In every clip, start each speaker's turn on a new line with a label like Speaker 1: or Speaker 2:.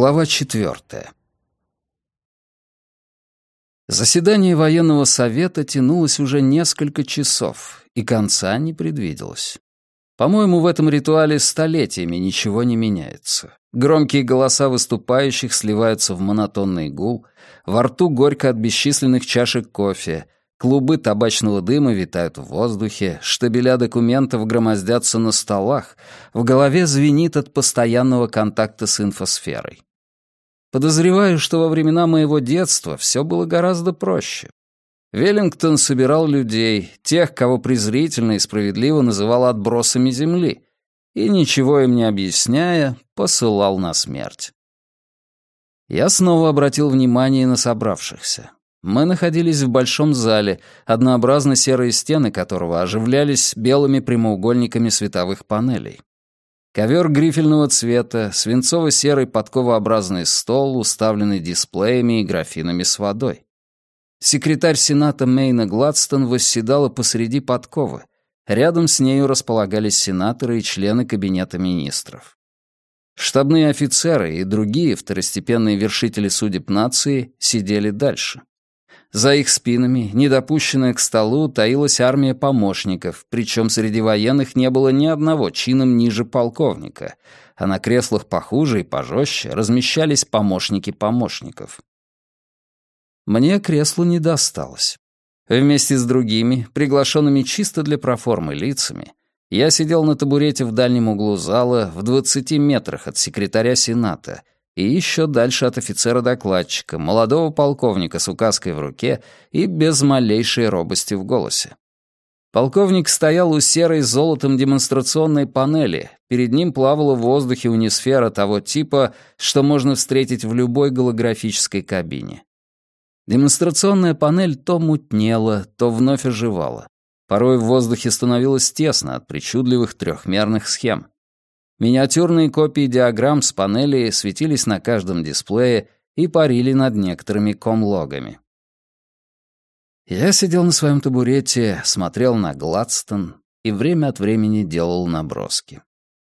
Speaker 1: Глава 4. Заседание военного совета тянулось уже несколько часов, и конца не предвиделось. По-моему, в этом ритуале столетиями ничего не меняется. Громкие голоса выступающих сливаются в монотонный гул, во рту горько от бесчисленных чашек кофе, клубы табачного дыма витают в воздухе, штабеля документов громоздятся на столах, в голове звенит от постоянного контакта с инфосферой. Подозреваю, что во времена моего детства все было гораздо проще. Веллингтон собирал людей, тех, кого презрительно и справедливо называл отбросами земли, и, ничего им не объясняя, посылал на смерть. Я снова обратил внимание на собравшихся. Мы находились в большом зале, однообразно серые стены которого оживлялись белыми прямоугольниками световых панелей. Ковер грифельного цвета, свинцово-серый подковообразный стол, уставленный дисплеями и графинами с водой. Секретарь Сената Мэйна Гладстон восседала посреди подковы. Рядом с нею располагались сенаторы и члены Кабинета министров. Штабные офицеры и другие второстепенные вершители судеб нации сидели дальше. За их спинами, недопущенная к столу, таилась армия помощников, причем среди военных не было ни одного чином ниже полковника, а на креслах похуже и пожестче размещались помощники помощников. Мне кресло не досталось. Вместе с другими, приглашенными чисто для проформы лицами, я сидел на табурете в дальнем углу зала в 20 метрах от секретаря Сената и еще дальше от офицера-докладчика, молодого полковника с указкой в руке и без малейшей робости в голосе. Полковник стоял у серой с золотом демонстрационной панели. Перед ним плавала в воздухе унисфера того типа, что можно встретить в любой голографической кабине. Демонстрационная панель то мутнела, то вновь оживала. Порой в воздухе становилось тесно от причудливых трехмерных схем. Миниатюрные копии диаграмм с панели светились на каждом дисплее и парили над некоторыми комлогами. Я сидел на своем табурете, смотрел на Гладстон и время от времени делал наброски.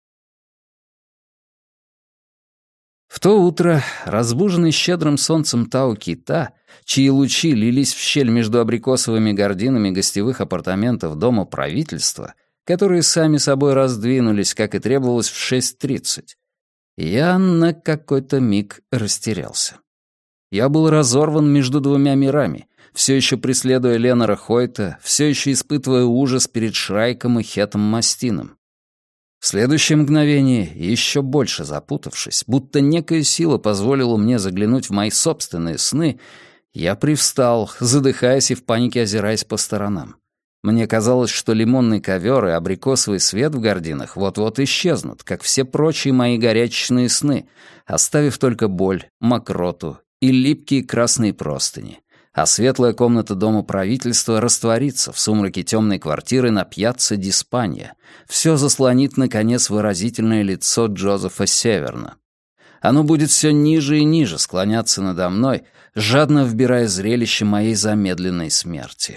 Speaker 1: В то утро, разбуженный щедрым солнцем Тау-Кита, чьи лучи лились в щель между абрикосовыми гардинами гостевых апартаментов Дома правительства, которые сами собой раздвинулись, как и требовалось, в 6:30, я на какой-то миг растерялся. Я был разорван между двумя мирами, все еще преследуя Ленора Хойта, все еще испытывая ужас перед Шрайком и Хетом Мастином. В следующее мгновение, еще больше запутавшись, будто некая сила позволила мне заглянуть в мои собственные сны, я привстал, задыхаясь и в панике озираясь по сторонам. Мне казалось, что лимонный ковер и абрикосовый свет в гардинах вот-вот исчезнут, как все прочие мои горячечные сны, оставив только боль, мокроту и липкие красные простыни, а светлая комната Дома правительства растворится в сумраке темной квартиры на пьяцца ди Спанья. Все заслонит, наконец, выразительное лицо Джозефа Северна. Оно будет все ниже и ниже склоняться надо мной, жадно вбирая зрелище моей замедленной смерти.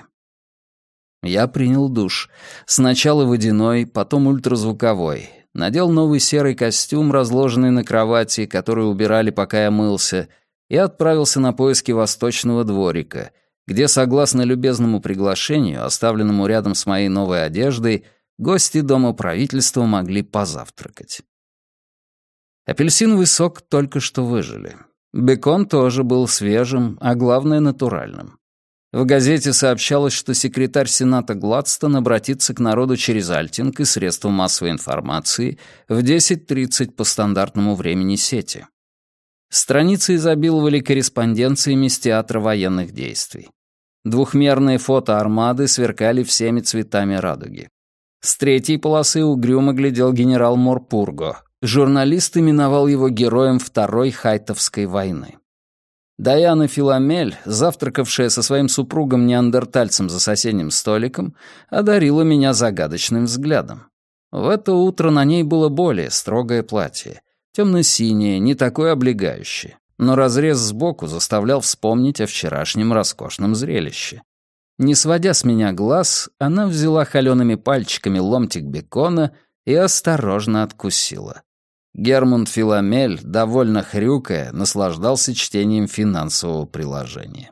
Speaker 1: Я принял душ. Сначала водяной, потом ультразвуковой. Надел новый серый костюм, разложенный на кровати, который убирали, пока я мылся, и отправился на поиски восточного дворика, где, согласно любезному приглашению, оставленному рядом с моей новой одеждой, гости Дома правительства могли позавтракать. Апельсиновый сок только что выжили. Бекон тоже был свежим, а главное — натуральным. В газете сообщалось, что секретарь Сената Гладстон обратится к народу через Альтинг и средства массовой информации в 10:30 по стандартному времени сети. Страницы изобиловали корреспонденциями с театра военных действий. Двухмерные фото армады сверкали всеми цветами радуги. С третьей полосы угрюмо глядел генерал Морпурго. Журналист именовал его героем Второй Хайтовской войны. Даяна Филамель, завтракавшая со своим супругом-неандертальцем за соседним столиком, одарила меня загадочным взглядом. В это утро на ней было более строгое платье, темно-синее, не такое облегающее, но разрез сбоку заставлял вспомнить о вчерашнем роскошном зрелище. Не сводя с меня глаз, она взяла холеными пальчиками ломтик бекона и осторожно откусила. Гермунд Филамель, довольно хрюкая, наслаждался чтением финансового приложения.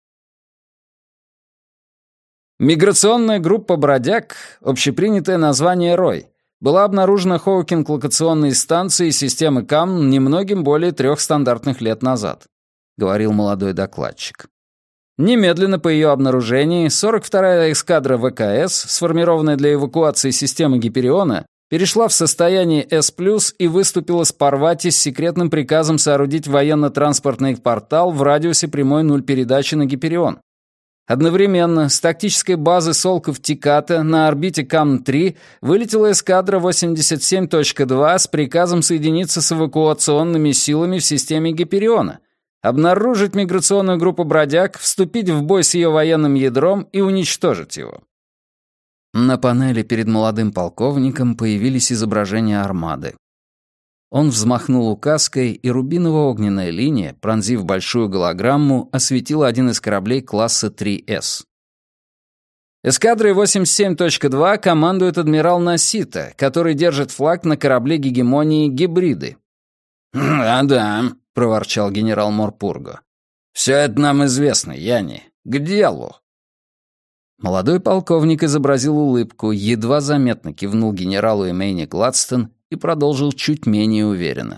Speaker 1: Миграционная группа «Бродяг», общепринятое название «Рой», была обнаружена Хоукинг-локационной станцией системы КАМ немногим более 3 стандартных лет назад, говорил молодой докладчик. Немедленно по ее обнаружении 42-я эскадра ВКС, сформированная для эвакуации системы Гипериона, перешла в состояние С+, и выступила с Парвати с секретным приказом соорудить военно-транспортный портал в радиусе прямой 0 передачи на Гиперион. Одновременно с тактической базы Солков-Тиката на орбите КАМ-3 вылетела эскадра 87.2 с приказом соединиться с эвакуационными силами в системе Гипериона, обнаружить миграционную группу бродяг, вступить в бой с ее военным ядром и уничтожить его. На панели перед молодым полковником появились изображения армады. Он взмахнул указкой, и рубиново-огненная линия, пронзив большую голограмму, осветила один из кораблей класса 3С. Эскадрой 87.2 командует адмирал Насита, который держит флаг на корабле гегемонии «Гибриды». «Да», — проворчал генерал Морпурго. «Все это нам известно, Яни. К делу». Молодой полковник изобразил улыбку, едва заметно кивнул генералу Эмейне Гладстон и продолжил чуть менее уверенно.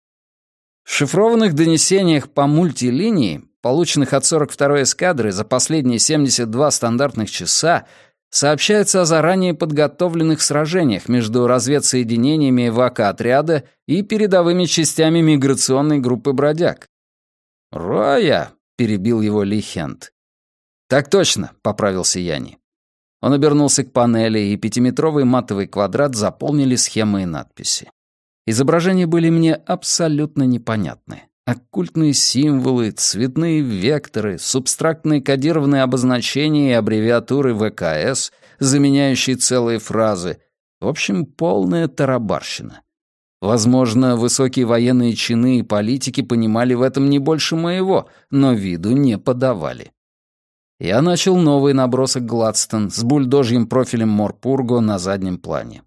Speaker 1: В шифрованных донесениях по мультилинии, полученных от 42-й эскадры за последние 72 стандартных часа, сообщается о заранее подготовленных сражениях между разведсоединениями эвакоотряда и передовыми частями миграционной группы бродяг. «Роя», — перебил его Ли Хент. «Так точно», — поправился Яни. Он обернулся к панели, и 5-метровый матовый квадрат заполнили схемы и надписи. Изображения были мне абсолютно непонятны. Оккультные символы, цветные векторы, субстрактные кодированные обозначения и аббревиатуры ВКС, заменяющие целые фразы. В общем, полная тарабарщина. Возможно, высокие военные чины и политики понимали в этом не больше моего, но виду не подавали. Я начал новый набросок Гладстон с бульдожьим профилем Морпурго на заднем плане.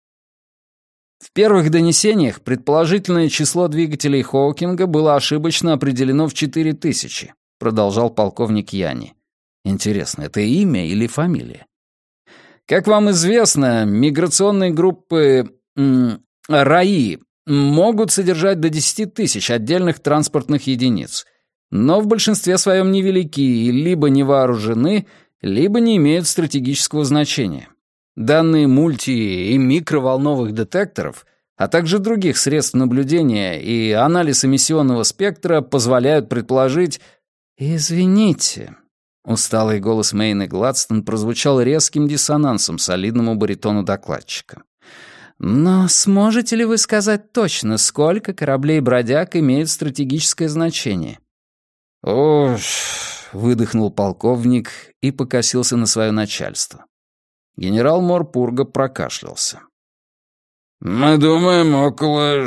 Speaker 1: В первых донесениях предположительное число двигателей Хоукинга было ошибочно определено в 4000, продолжал полковник Яни. Интересно, это имя или фамилия? Как вам известно, миграционные группы РАИ могут содержать до 10 000 отдельных транспортных единиц, но в большинстве своем невелики и либо не вооружены, либо не имеют стратегического значения. Данные мульти- и микроволновых детекторов, а также других средств наблюдения и анализ эмиссионного спектра позволяют предположить... «Извините», — усталый голос Мэйны Гладстон прозвучал резким диссонансом солидному баритону докладчика. «Но сможете ли вы сказать точно, сколько кораблей-бродяг имеют стратегическое значение?» «Уж», — выдохнул полковник и покосился на свое начальство. Генерал Морпурго прокашлялся. «Мы думаем, около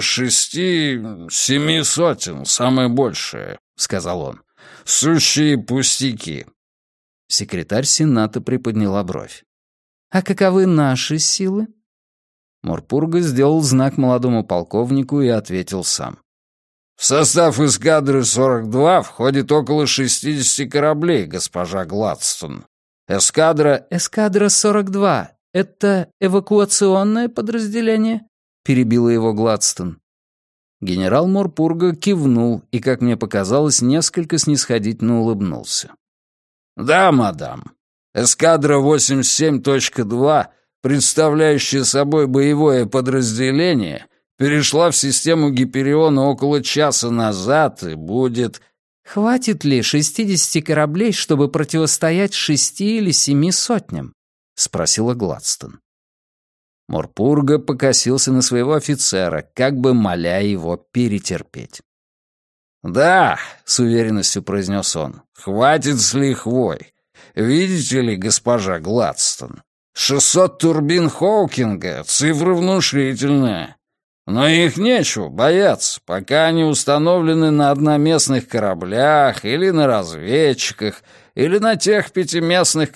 Speaker 1: 6-7 сотен, самое большее», — сказал он. «Сущие пустяки». Секретарь Сената приподняла бровь. «А каковы наши силы?» Морпурго сделал знак молодому полковнику и ответил сам. «В состав эскадры 42 входит около 60 кораблей, госпожа Гладстон. Эскадра 42 — это эвакуационное подразделение?» — перебила его Гладстон. Генерал Морпурго кивнул и, как мне показалось, несколько снисходительно улыбнулся. «Да, мадам. Эскадра 87.2, представляющая собой боевое подразделение, перешла в систему Гипериона около часа назад и будет...» «Хватит ли 60 кораблей, чтобы противостоять 6 или 7 сотням?» — спросила Гладстон. Морпурго покосился на своего офицера, как бы моля его перетерпеть. «Да», — с уверенностью произнес он, — «хватит с лихвой. Видите ли, госпожа Гладстон, 600 турбин Хоукинга — цифра внушительная. Но их нечего бояться, пока они установлены на одноместных кораблях или на разведчиках, или на тех 5-местных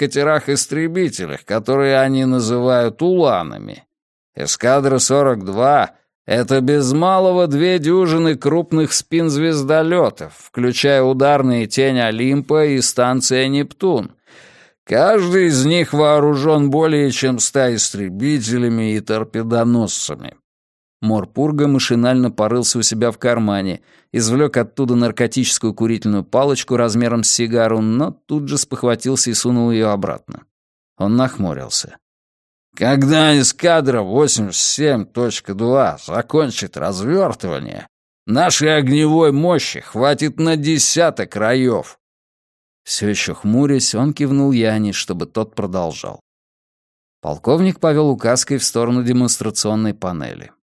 Speaker 1: катерах-истребителях, которые они называют уланами. Эскадра 42 Это без малого 2 дюжины крупных спин-звездолетов, включая ударные «Тень Олимпа» и станция «Нептун». Каждый из них вооружен более чем 100 истребителями и торпедоносцами. Морпурга машинально порылся у себя в кармане, извлек оттуда наркотическую курительную палочку размером с сигару, но тут же спохватился и сунул ее обратно. Он нахмурился. «Когда эскадра 87.2 закончит развертывание, нашей огневой мощи хватит на 10 раев». Все еще хмурясь, он кивнул Яне, чтобы тот продолжал. Полковник повел указкой в сторону демонстрационной панели.